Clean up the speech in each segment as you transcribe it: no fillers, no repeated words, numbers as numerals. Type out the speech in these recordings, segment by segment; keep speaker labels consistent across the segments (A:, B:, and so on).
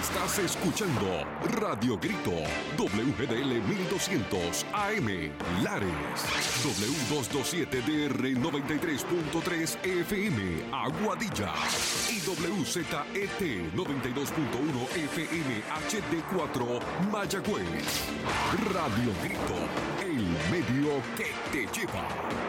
A: Estás escuchando Radio Grito, WGDL 1200 AM, Lares, W227DR 93.3 FM, Aguadilla, y WZET 92.1 FM HD4, Mayagüez. Radio Grito, el medio que te lleva.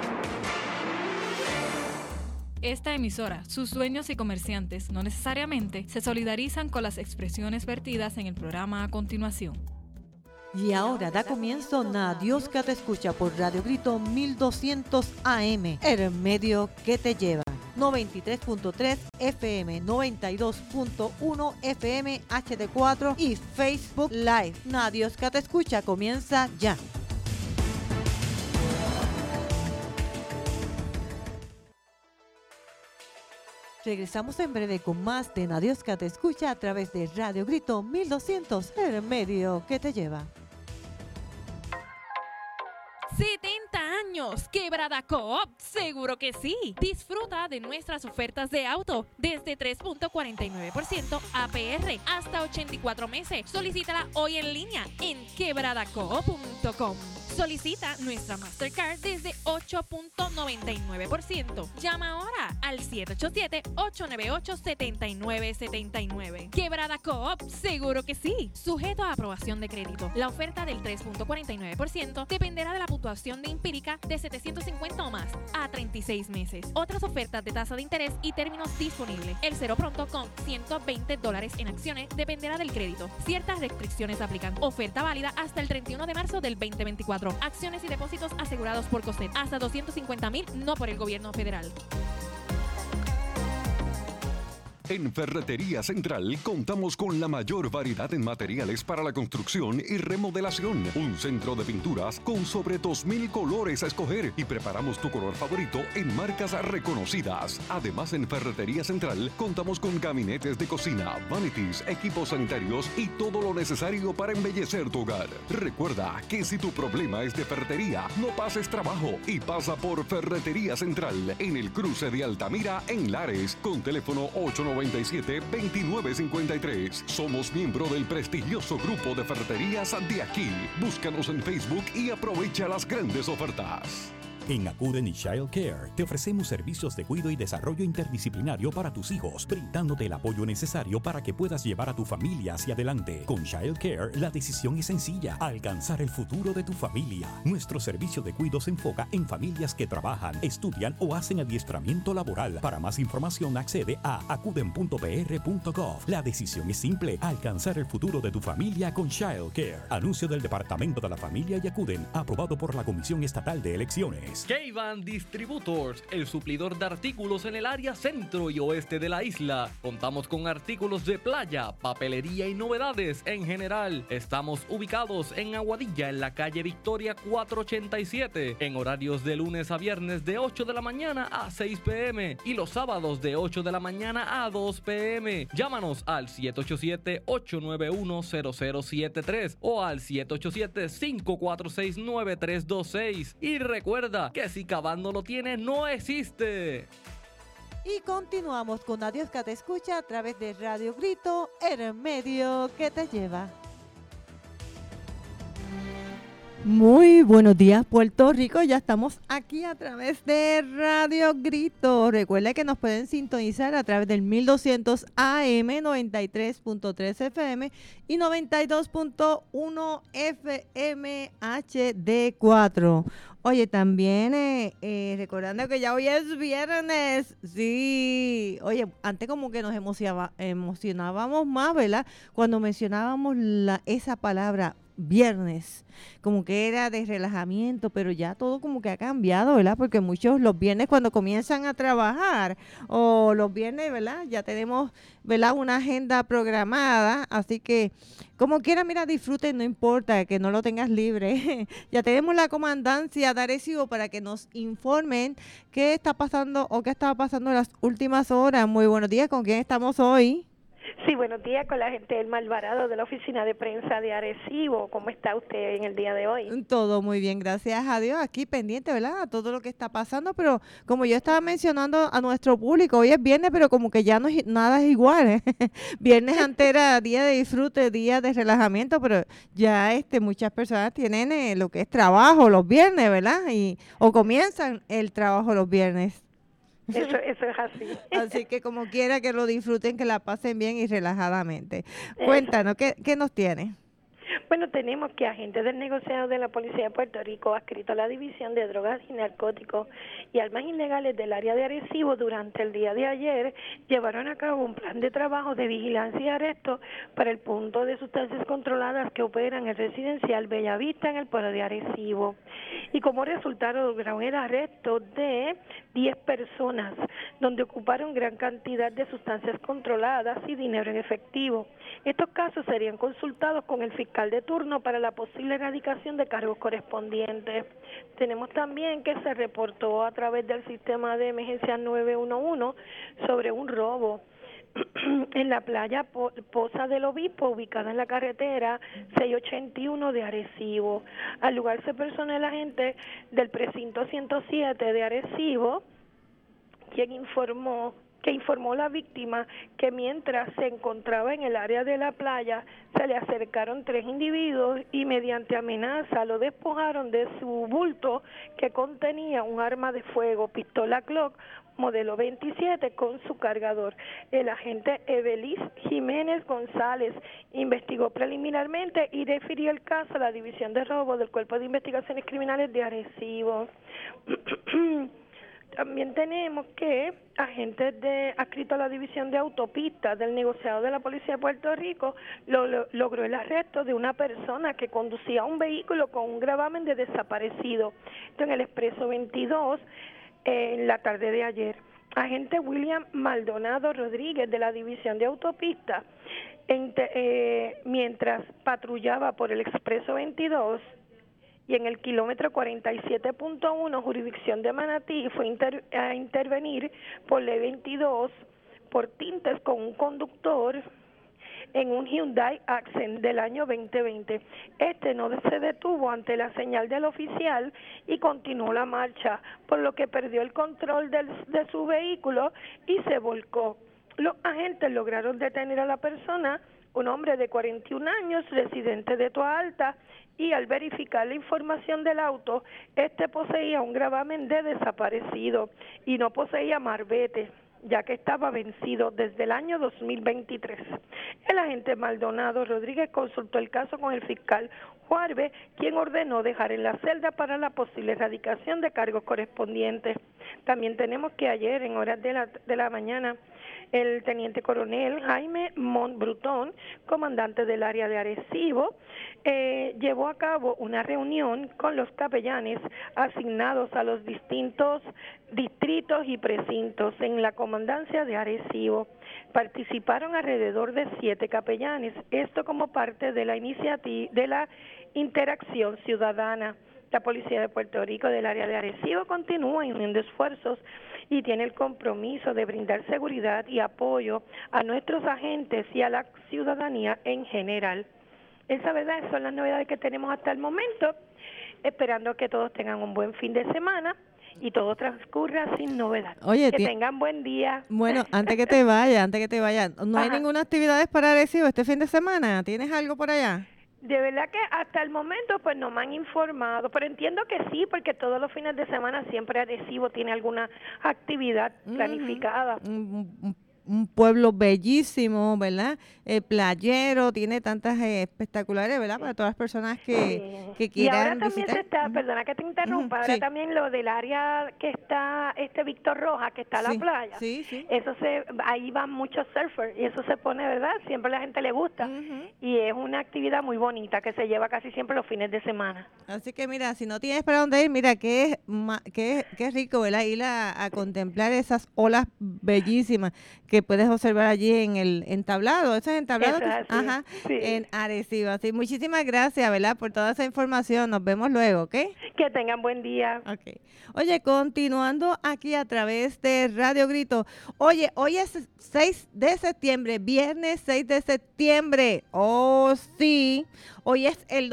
B: Esta emisora, sus dueños y comerciantes no necesariamente se solidarizan con las expresiones vertidas en el programa a continuación.
C: Y ahora da comienzo Na Dios que te escucha por Radio Grito 1200 AM, el medio que te lleva. 93.3 FM, 92.1 FM HD4 y Facebook Live. Na Dios que te escucha comienza ya. Regresamos en breve con más de Na Dios que te escucha a través de Radio Grito 1200, el medio que te lleva.
D: 70 años, Quebrada Coop, seguro que sí. Disfruta de nuestras ofertas de auto desde 3.49% APR hasta 84 meses. Solicítala hoy en línea en quebradacoop.com. Solicita nuestra Mastercard desde 8.99%. Llama ahora al 787-898-7979. Quebrada Coop, seguro que sí. Sujeto a aprobación de crédito. La oferta del 3.49% dependerá de la puntuación de empírica de 750 o más a 36 meses. Otras ofertas de tasa de interés y términos disponibles. El cero pronto con $120 en acciones dependerá del crédito. Ciertas restricciones aplican. Oferta válida hasta el 31 de marzo del 2024. Acciones y depósitos asegurados por COSET. Hasta $250,000, no por el gobierno federal.
A: En Ferretería Central contamos con la mayor variedad en materiales para la construcción y remodelación. Un centro de pinturas con sobre 2,000 colores a escoger y preparamos tu color favorito en marcas reconocidas. Además, en Ferretería Central contamos con gabinetes de cocina, vanities, equipos sanitarios y todo lo necesario para embellecer tu hogar. Recuerda que si tu problema es de ferretería, no pases trabajo y pasa por Ferretería Central en el cruce de Altamira en Lares con teléfono 897-2953. Somos miembro del prestigioso grupo de ferreterías de aquí. Búscanos en Facebook y aprovecha las grandes ofertas.
E: En Acuden y Child Care te ofrecemos servicios de cuidado y desarrollo interdisciplinario para tus hijos, brindándote el apoyo necesario para que puedas llevar a tu familia hacia adelante. Con Child Care, la decisión es sencilla: alcanzar el futuro de tu familia. Nuestro servicio de cuidado se enfoca en familias que trabajan, estudian o hacen adiestramiento laboral. Para más información, accede a acuden.pr.gov. La decisión es simple: alcanzar el futuro de tu familia con Child Care. Anuncio del Departamento de la Familia y Acuden, aprobado por la Comisión Estatal de Elecciones.
F: K-Van Distributors, el suplidor de artículos en el área centro y oeste de la isla. Contamos con artículos de playa, papelería y novedades en general. Estamos ubicados en Aguadilla, en la calle Victoria 487, en horarios de lunes a viernes de 8 de la mañana a 6 p.m. y los sábados de 8 de la mañana a 2 p.m. Llámanos al 787-891-0073 o al 787-546-9326. Y recuerda que si K-Van no lo tiene, no existe.
C: Y continuamos con Na Dios que te escucha a través de Radio Grito, el medio que te lleva. Muy buenos días, Puerto Rico. Ya estamos aquí a través de Radio Grito. Recuerda que nos pueden sintonizar a través del 1200 AM, 93.3 FM y 92.1 FM HD4. Oye, también recordando que ya hoy es viernes. Sí. Oye, antes como que nos emocionábamos más, ¿verdad? Cuando mencionábamos esa palabra viernes, como que era de relajamiento, pero ya todo como que ha cambiado, ¿verdad? Porque muchos los viernes cuando comienzan a trabajar o los viernes, ¿verdad? Ya tenemos, ¿verdad? Una agenda programada, así que como quiera, mira, disfruten, no importa que no lo tengas libre. Ya tenemos la comandancia de Arecibo para que nos informen qué está pasando o qué estaba pasando en las últimas horas. Muy buenos días, ¿con quién estamos hoy?
G: Sí, buenos días con la gente del Malvarado de la Oficina de Prensa de Arecibo. ¿Cómo está usted en el día de hoy?
C: Todo muy bien, gracias a Dios. Aquí pendiente, ¿verdad? A todo lo que está pasando, pero como yo estaba mencionando a nuestro público, hoy es viernes, pero como que ya no nada es igual, ¿eh? Viernes antes era día de disfrute, día de relajamiento, pero ya muchas personas tienen lo que es trabajo los viernes, ¿verdad? O comienzan el trabajo los viernes.
G: Eso es así.
C: Así que como quiera que lo disfruten, que la pasen bien y relajadamente. Cuéntanos, ¿qué nos tiene?
G: Bueno, tenemos que agentes del negociado de la Policía de Puerto Rico, adscrito a la División de Drogas y Narcóticos y Armas Ilegales del área de Arecibo, durante el día de ayer llevaron a cabo un plan de trabajo de vigilancia y arresto para el punto de sustancias controladas que operan en el residencial Bellavista en el pueblo de Arecibo. Y como resultado lograron el arresto de 10 personas, donde ocuparon gran cantidad de sustancias controladas y dinero en efectivo. Estos casos serían consultados con el fiscal de turno para la posible erradicación de cargos correspondientes. Tenemos también que se reportó a través del sistema de emergencia 911 sobre un robo en la playa Poza del Obispo, ubicada en la carretera 681 de Arecibo. Al lugar se personó el agente del precinto 107 de Arecibo, quien informó a la víctima que mientras se encontraba en el área de la playa se le acercaron 3 individuos y mediante amenaza lo despojaron de su bulto, que contenía un arma de fuego, pistola Glock modelo 27 con su cargador. El agente Evelis Jiménez González investigó preliminarmente y refirió el caso a la División de Robo del Cuerpo de Investigaciones Criminales de Arecibo. También tenemos que agentes adscritos a la División de Autopistas del negociado de la Policía de Puerto Rico logró el arresto de una persona que conducía un vehículo con un gravamen de desaparecido. Esto en el Expreso 22 en la tarde de ayer. Agente William Maldonado Rodríguez de la División de Autopistas, mientras patrullaba por el Expreso 22 y en el kilómetro 47.1, jurisdicción de Manatí, fue a intervenir por la 22 por tintes con un conductor en un Hyundai Accent del año 2020. No se detuvo ante la señal del oficial y continuó la marcha, por lo que perdió el control de su vehículo y se volcó. Los agentes lograron detener a la persona, un hombre de 41 años, residente de Toa Alta, y al verificar la información del auto, poseía un gravamen de desaparecido y no poseía marbete, ya que estaba vencido desde el año 2023. El agente Maldonado Rodríguez consultó el caso con el fiscal Juárez, quien ordenó dejar en la celda para la posible erradicación de cargos correspondientes. También tenemos que ayer, en horas de la mañana, el teniente coronel Jaime Montbrutón, comandante del área de Arecibo, llevó a cabo una reunión con los capellanes asignados a los distintos distritos y precintos en la comandancia de Arecibo. Participaron alrededor de 7 capellanes, esto como parte de la iniciativa de la interacción ciudadana. La Policía de Puerto Rico del área de Arecibo continúa uniendo esfuerzos y tiene el compromiso de brindar seguridad y apoyo a nuestros agentes y a la ciudadanía en general. Esa verdad son las novedades que tenemos hasta el momento, esperando que todos tengan un buen fin de semana y todo transcurra sin novedad.
C: Oye,
G: que tengan buen día.
C: Bueno, antes que te vaya, ¿no hay ninguna actividades para Arecibo este fin de semana? ¿Tienes algo por allá?
G: De verdad que hasta el momento pues no me han informado, pero entiendo que sí, porque todos los fines de semana siempre Arecibo tiene alguna actividad planificada.
C: Un pueblo bellísimo, ¿verdad? Playero, tiene tantas espectaculares, ¿verdad? Para todas las personas que quieran
G: y ahora también
C: visitar.
G: se está, perdona que te interrumpa, ahora también lo del área que está, Víctor Rojas, que está a la playa.
C: Sí.
G: Eso ahí van muchos surfers y eso se pone, ¿verdad? Siempre a la gente le gusta y es una actividad muy bonita que se lleva casi siempre los fines de semana.
C: Así que mira, si no tienes para dónde ir, mira, qué rico, ¿verdad? Ir a contemplar esas olas bellísimas que que puedes observar allí en el entablado. ¿Eso es entablado?
G: Eso es así,
C: Ajá,
G: sí.
C: en Arecibo. Así, muchísimas gracias, ¿verdad? Por toda esa información. Nos vemos luego, ¿ok?
G: Que tengan buen día.
C: Ok. Oye, continuando aquí a través de Radio Grito. Oye, hoy es 6 de septiembre, viernes 6 de septiembre. Oh, sí. Hoy es el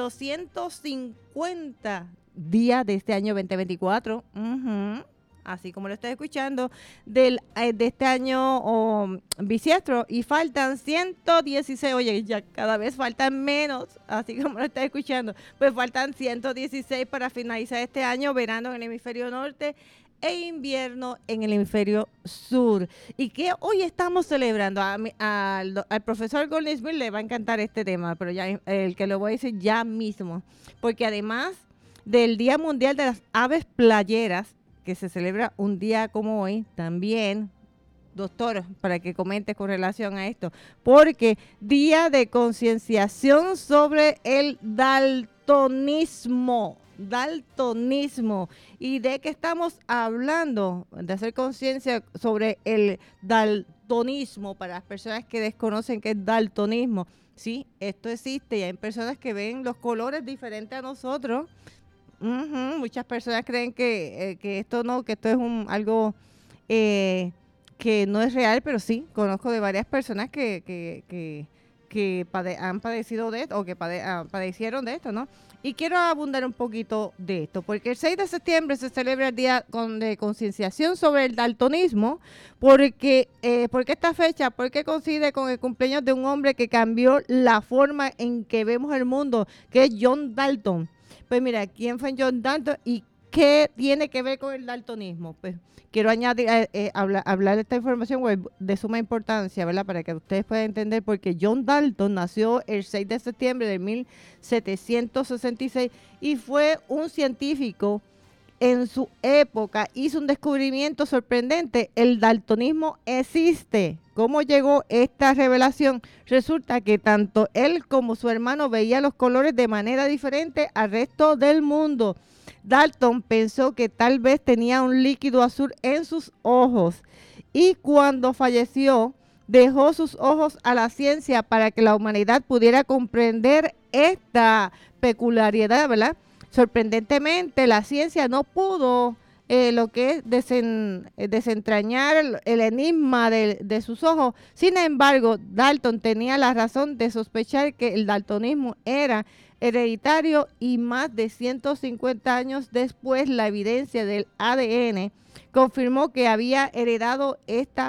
C: 250 día de este año 2024. Así como lo estás escuchando, de este año bisiestro, y faltan 116, oye, ya cada vez faltan menos, así como lo estás escuchando, pues faltan 116 para finalizar este año, verano en el hemisferio norte e invierno en el hemisferio sur. Y que hoy estamos celebrando, al profesor Golden Smith le va a encantar este tema, pero ya el que lo voy a decir ya mismo, porque además del Día Mundial de las Aves Playeras, que se celebra un día como hoy, también, doctor, para que comentes con relación a esto, porque Día de Concienciación sobre el daltonismo. ¿Y de qué estamos hablando? De hacer conciencia sobre el daltonismo para las personas que desconocen qué es daltonismo. Sí, esto existe y hay personas que ven los colores diferentes a nosotros. Muchas personas creen que esto no, que esto es algo que no es real, pero sí, conozco de varias personas que han padecido de esto o que padecieron de esto, ¿no? Y quiero abundar un poquito de esto, porque el 6 de septiembre se celebra el Día de Concienciación sobre el Daltonismo, porque esta fecha, porque coincide con el cumpleaños de un hombre que cambió la forma en que vemos el mundo, que es John Dalton. Pues mira, ¿quién fue John Dalton y qué tiene que ver con el daltonismo? Pues quiero añadir, hablar de esta información de suma importancia, ¿verdad? Para que ustedes puedan entender, porque John Dalton nació el 6 de septiembre de 1766 y fue un científico en su época, hizo un descubrimiento sorprendente. El daltonismo existe. ¿Cómo llegó esta revelación? Resulta que tanto él como su hermano veían los colores de manera diferente al resto del mundo. Dalton pensó que tal vez tenía un líquido azul en sus ojos y cuando falleció dejó sus ojos a la ciencia para que la humanidad pudiera comprender esta peculiaridad, ¿verdad? Sorprendentemente, la ciencia no pudo lo que es desentrañar el enigma de sus ojos. Sin embargo, Dalton tenía la razón de sospechar que el daltonismo era hereditario y más de 150 años después la evidencia del ADN confirmó que había heredado esta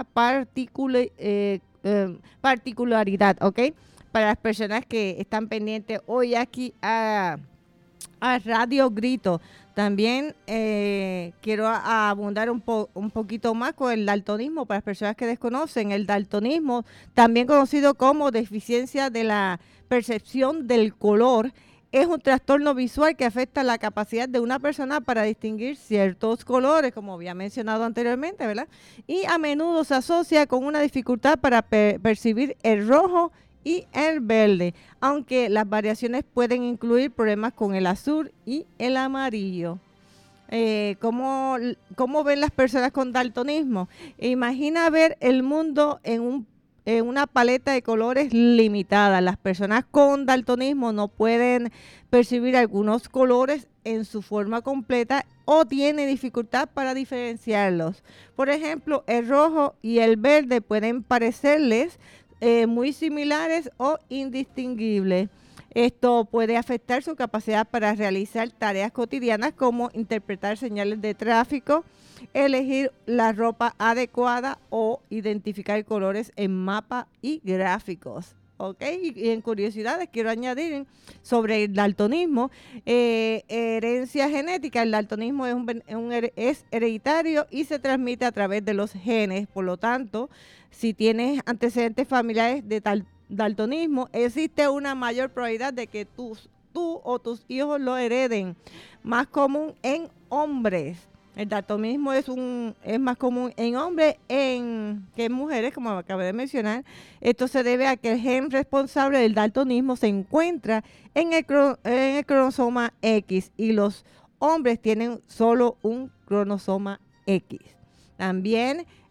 C: particularidad, ¿ok? Para las personas que están pendientes hoy aquí a Radio Grito. También quiero abundar un poquito más con el daltonismo para las personas que desconocen. El daltonismo, también conocido como deficiencia de la percepción del color, es un trastorno visual que afecta la capacidad de una persona para distinguir ciertos colores, como había mencionado anteriormente, ¿verdad? Y a menudo se asocia con una dificultad para percibir el rojo y el verde, aunque las variaciones pueden incluir problemas con el azul y el amarillo. ¿Cómo ven las personas con daltonismo? Imagina ver el mundo en una paleta de colores limitada. Las personas con daltonismo no pueden percibir algunos colores en su forma completa o tienen dificultad para diferenciarlos. Por ejemplo, el rojo y el verde pueden parecerles muy similares o indistinguibles. Esto puede afectar su capacidad para realizar tareas cotidianas como interpretar señales de tráfico, elegir la ropa adecuada o identificar colores en mapas y gráficos. ¿Ok? Y en curiosidades quiero añadir sobre el daltonismo, herencia genética. El daltonismo es hereditario y se transmite a través de los genes. Por lo tanto, si tienes antecedentes familiares de daltonismo, existe una mayor probabilidad de que tú o tus hijos lo hereden. Más común en hombres. El daltonismo es más común en hombres que en mujeres, como acabé de mencionar. Esto se debe a que el gen responsable del daltonismo se encuentra en el cromosoma X y los hombres tienen solo un cromosoma X. También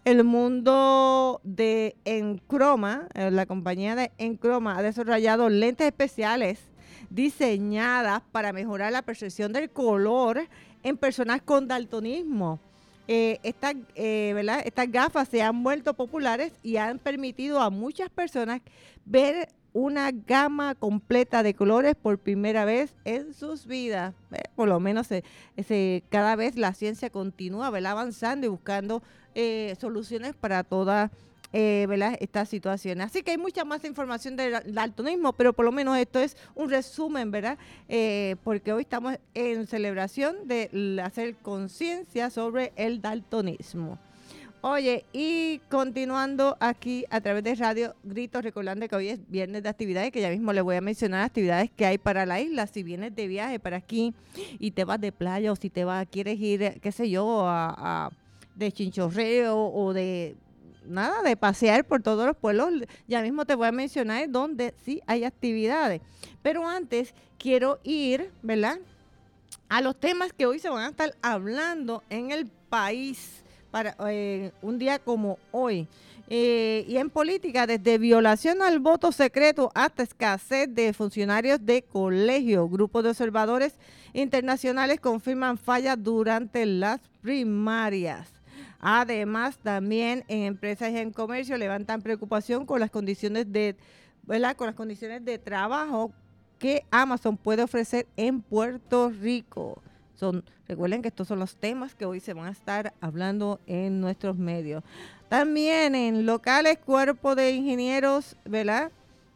C: el mundo de Enchroma, la compañía de Enchroma ha desarrollado lentes especiales diseñadas para mejorar la percepción del color en personas con daltonismo. ¿Verdad? Estas gafas se han vuelto populares y han permitido a muchas personas ver una gama completa de colores por primera vez en sus vidas. Por lo menos cada vez la ciencia continúa, ¿verdad?, avanzando y buscando soluciones para todas ¿verdad?, estas situaciones. Así que hay mucha más información del daltonismo, pero por lo menos esto es un resumen, ¿verdad? Porque hoy estamos en celebración de hacer conciencia sobre el daltonismo. Oye, y continuando aquí a través de Radio Grito, recordando que hoy es viernes de actividades, que ya mismo les voy a mencionar actividades que hay para la isla. Si vienes de viaje para aquí y te vas de playa, o si quieres ir, qué sé yo, de chinchorreo o de pasear por todos los pueblos, ya mismo te voy a mencionar donde sí hay actividades. Pero antes quiero ir, ¿verdad?, a los temas que hoy se van a estar hablando en el país para un día como hoy. Y en política, desde violación al voto secreto hasta escasez de funcionarios de colegio. Grupos de observadores internacionales confirman fallas durante las primarias. Además, también en empresas y en comercio levantan preocupación con las condiciones ¿verdad?, con las condiciones de trabajo que Amazon puede ofrecer en Puerto Rico. Recuerden que estos son los temas que hoy se van a estar hablando en nuestros medios. También en locales, cuerpo de ingenieros, ¿verdad?,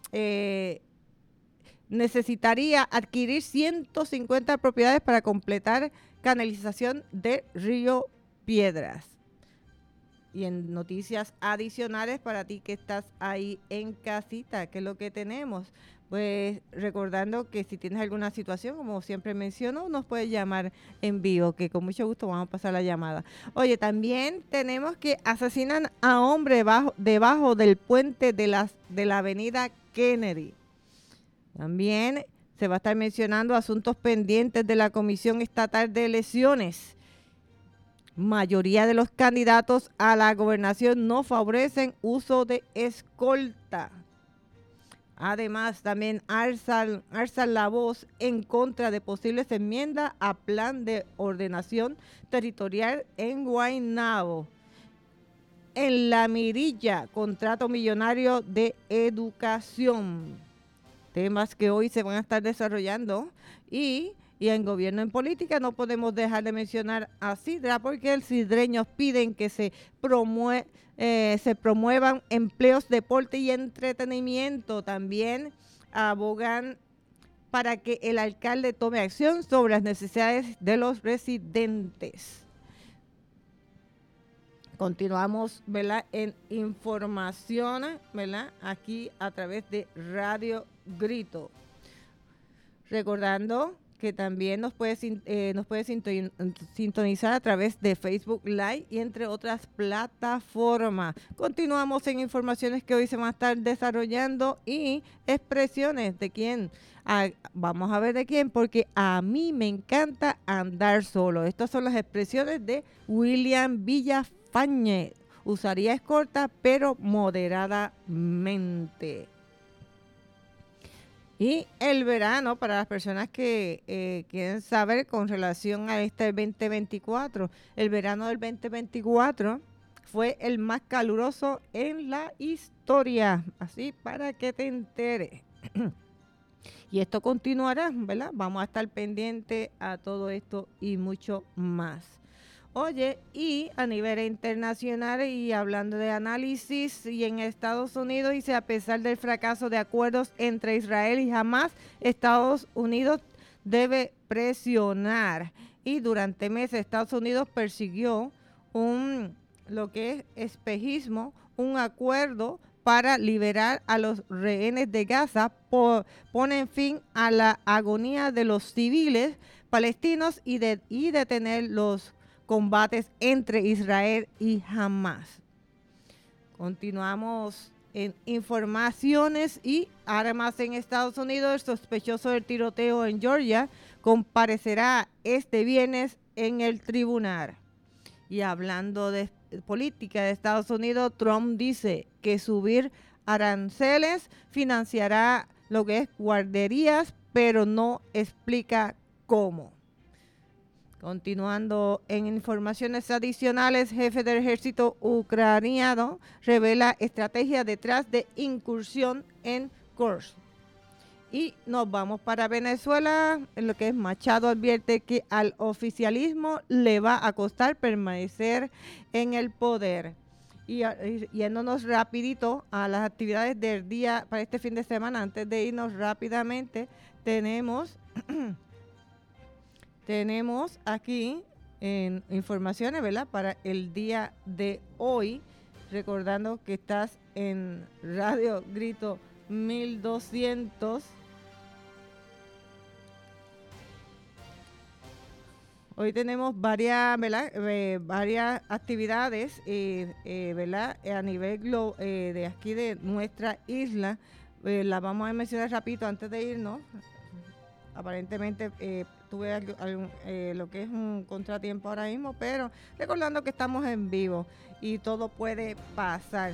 C: necesitaría adquirir 150 propiedades para completar canalización de Río Piedras. Y en noticias adicionales para ti que estás ahí en casita, ¿qué es lo que tenemos? Pues recordando que si tienes alguna situación, como siempre menciono, nos puedes llamar en vivo, que con mucho gusto vamos a pasar la llamada. Oye, también tenemos que asesinan a hombre debajo del puente de la avenida Kennedy. También se va a estar mencionando asuntos pendientes de la Comisión Estatal de Elecciones. Mayoría de los candidatos a la gobernación no favorecen uso de escolta. Además, también alzan la voz en contra de posibles enmiendas a plan de ordenación territorial en Guaynabo. En La Mirilla, contrato millonario de educación. Temas que hoy se van a estar desarrollando y en gobierno en política no podemos dejar de mencionar a Sidra, porque los sidreños piden que se promuevan empleos, deporte y entretenimiento. También abogan para que el alcalde tome acción sobre las necesidades de los residentes. Continuamos, ¿verdad?, en información, ¿verdad?, aquí a través de Radio Grito. Recordando que también nos puede sintonizar a través de Facebook Live y entre otras plataformas. Continuamos en informaciones que hoy se van a estar desarrollando y expresiones de quién. Vamos a ver de quién, porque a mí me encanta andar solo. Estas son las expresiones de William Villafañez. Usaría escolta, pero moderadamente. Y el verano, para las personas que quieren saber con relación a este 2024, el verano del 2024 fue el más caluroso en la historia. Así para que te enteres. Y esto continuará, ¿verdad? Vamos a estar pendientes a todo esto y mucho más. Oye, y a nivel internacional y hablando de análisis, y en Estados Unidos, dice, a pesar del fracaso de acuerdos entre Israel y Hamás, Estados Unidos debe presionar. Y durante meses Estados Unidos persiguió lo que es espejismo, un acuerdo para liberar a los rehenes de Gaza, ponen fin a la agonía de los civiles palestinos y detener los combates entre Israel y Hamás. Continuamos en informaciones y armas en Estados Unidos. El sospechoso del tiroteo en Georgia comparecerá este viernes en el tribunal. Y hablando de política de Estados Unidos, Trump dice que subir aranceles financiará lo que es guarderías, pero no explica cómo. Continuando en informaciones adicionales, jefe del ejército ucraniano revela estrategia detrás de incursión en Kursk. Y nos vamos para Venezuela, en lo que es Machado advierte que al oficialismo le va a costar permanecer en el poder. Y yéndonos rapidito a las actividades del día para este fin de semana, antes de irnos rápidamente, tenemos aquí en informaciones, ¿verdad? Para el día de hoy, recordando que estás en Radio Grito 1200. Hoy tenemos varias, ¿verdad? Varias actividades, ¿verdad? A nivel de aquí de nuestra isla. Las vamos a mencionar rapidito antes de irnos. Aparentemente tuve lo que es un contratiempo ahora mismo, pero recordando que estamos en vivo y todo puede pasar.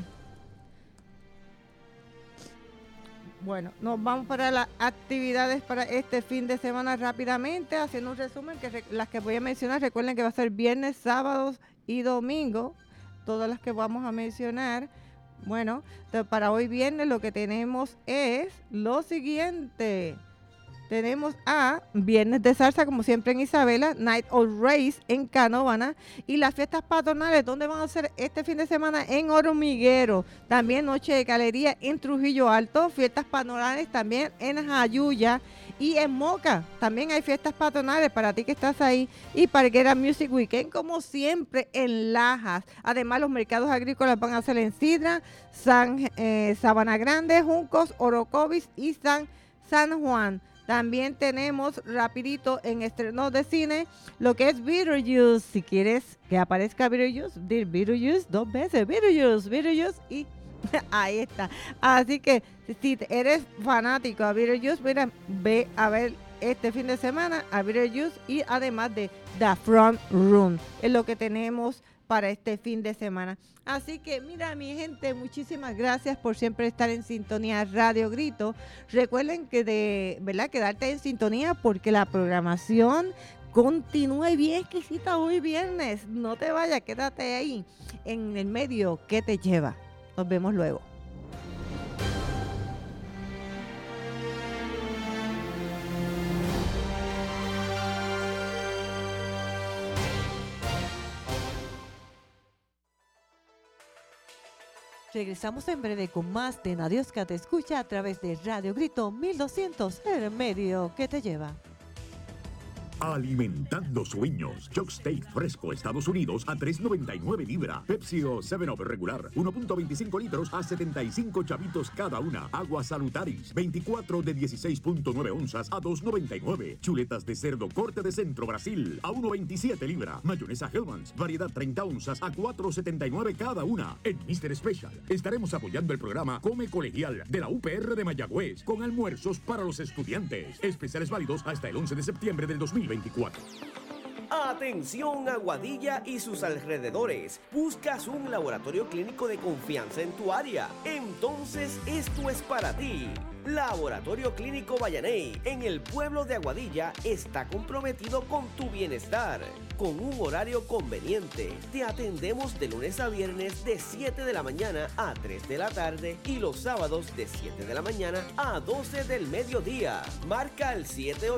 C: Bueno, nos vamos para las actividades para este fin de semana rápidamente, haciendo un resumen, que las que voy a mencionar, recuerden que va a ser viernes, sábados y domingo, todas las que vamos a mencionar. Bueno, para hoy viernes lo que tenemos es lo siguiente. Tenemos a Viernes de Salsa, como siempre en Isabela, Night of Race en Canóvana, y las fiestas patronales, ¿dónde van a ser este fin de semana? En Hormiguero. También Noche de Galería en Trujillo Alto, fiestas patronales también en Jayuya y en Moca. También hay fiestas patronales para ti que estás ahí, y Parguera Music Weekend, como siempre, en Lajas. Además, los mercados agrícolas van a ser en Sidra, Sabana Grande, Juncos, Orocovis y San Juan. También tenemos rapidito en estrenos de cine lo que es Beetlejuice. Si quieres que aparezca Beetlejuice, di Beetlejuice 2 veces. Beetlejuice y ahí está. Así que si eres fanático a Beetlejuice, mira, ve a ver este fin de semana a Beetlejuice, y además de The Front Room. Es lo que tenemos para este fin de semana. Así que mira, mi gente, muchísimas gracias por siempre estar en sintonía Radio Grito. Recuerden que ¿verdad? Quedarte en sintonía, porque la programación continúa bien exquisita hoy viernes. No te vayas, quédate ahí en el medio que te lleva. Nos vemos luego. Regresamos en breve con más de Nadiosca te escucha a través de Radio Grito 1200, el medio que te lleva.
H: Alimentando sueños. Chuck Steak fresco Estados Unidos a $3.99 libra. Pepsi o 7-Up regular 1.25 litros a 75 chavitos cada una. Agua Salutaris 24 de 16.9 onzas a $2.99. Chuletas de cerdo corte de Centro Brasil a 1.27 libra. Mayonesa Hellmann's variedad 30 onzas a $4.79 cada una. En Mr. Special estaremos apoyando el programa Come Colegial de la UPR de Mayagüez con almuerzos para los estudiantes. Especiales válidos hasta el 11 de septiembre del 2024.
I: Atención, Aguadilla y sus alrededores. ¿Buscas un laboratorio clínico de confianza en tu área? Entonces esto es para ti. Laboratorio Clínico Vallaney, en el pueblo de Aguadilla, está comprometido con tu bienestar. Con un horario conveniente, te atendemos de lunes a viernes de 7 de la mañana a 3 de la tarde y los sábados de 7 de la mañana a 12 del mediodía. Marca el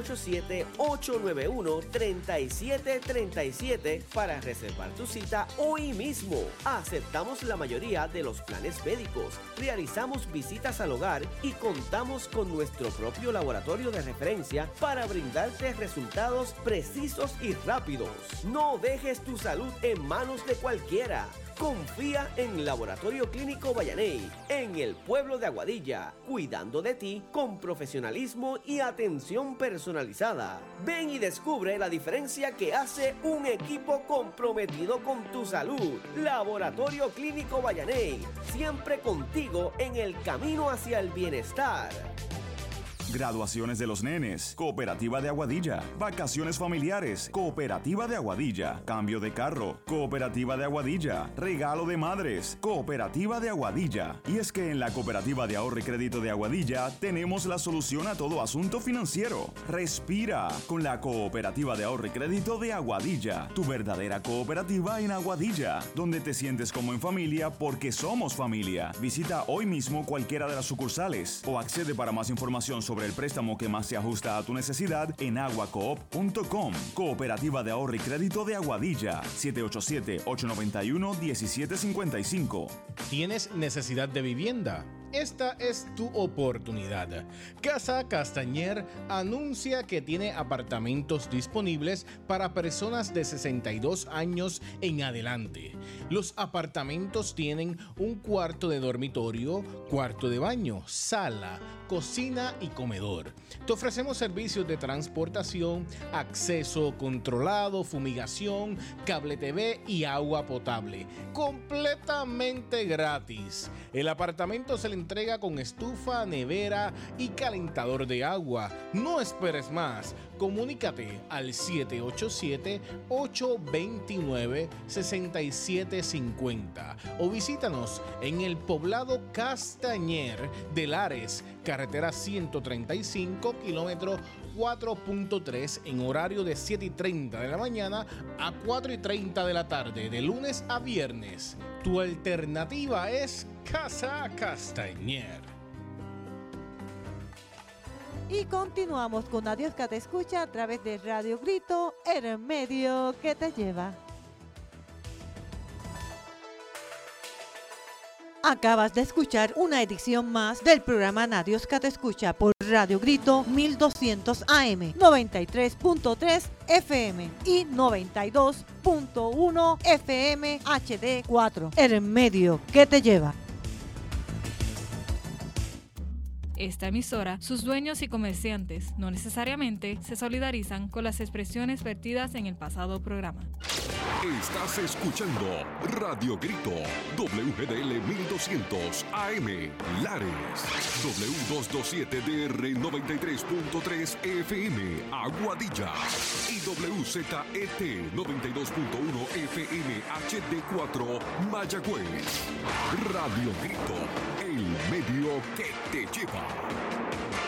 I: 787-891-3737 para reservar tu cita hoy mismo. Aceptamos la mayoría de los planes médicos, realizamos visitas al hogar y contamos con nuestro propio laboratorio de referencia para brindarte resultados precisos y rápidos. No dejes tu salud en manos de cualquiera. Confía en Laboratorio Clínico Vallaney, en el pueblo de Aguadilla, cuidando de ti con profesionalismo y atención personalizada. Ven y descubre la diferencia que hace un equipo comprometido con tu salud. Laboratorio Clínico Vallaney, siempre contigo en el camino hacia el bienestar.
J: Graduaciones de los nenes, Cooperativa de Aguadilla. Vacaciones familiares, Cooperativa de Aguadilla. Cambio de carro, Cooperativa de Aguadilla. Regalo de madres, Cooperativa de Aguadilla. Y es que en la Cooperativa de Ahorro y Crédito de Aguadilla tenemos la solución a todo asunto financiero. Respira con la Cooperativa de Ahorro y Crédito de Aguadilla, tu verdadera cooperativa en Aguadilla, donde te sientes como en familia porque somos familia. Visita hoy mismo cualquiera de las sucursales o accede para más información sobre el préstamo que más se ajusta a tu necesidad en aguacoop.com. Cooperativa de Ahorro y Crédito de Aguadilla, 787-891-1755.
K: ¿Tienes necesidad de vivienda? Esta es tu oportunidad. Casa Castañer anuncia que tiene apartamentos disponibles para personas de 62 años en adelante. Los apartamentos tienen un cuarto de dormitorio, cuarto de baño, sala, cocina y comedor. Te ofrecemos servicios de transportación, acceso controlado, fumigación, cable TV y agua potable. Completamente gratis. El apartamento se le entrega con estufa, nevera y calentador de agua. No esperes más. Comunícate al 787-829-6750 o visítanos en el poblado Castañer de Lares, carretera 135, kilómetro 4.3 en horario de 7:30 de la mañana a 4:30 de la tarde, de lunes a viernes. Tu alternativa es Casa Castañer.
C: Y continuamos con Adiós que te escucha a través de Radio Grito, el medio que te lleva. Acabas de escuchar una edición más del programa Adiós que te escucha por Radio Grito 1200 AM, 93.3 FM y 92.1 FM HD4, el medio que te lleva.
B: Esta emisora, sus dueños y comerciantes no necesariamente se solidarizan con las expresiones vertidas en el pasado programa.
A: Estás escuchando Radio Grito, WGDL 1200 AM, Lares, W227DR 93.3 FM, Aguadilla y WZET 92.1 FM HD4, Mayagüez. Radio Grito, el medio que te lleva.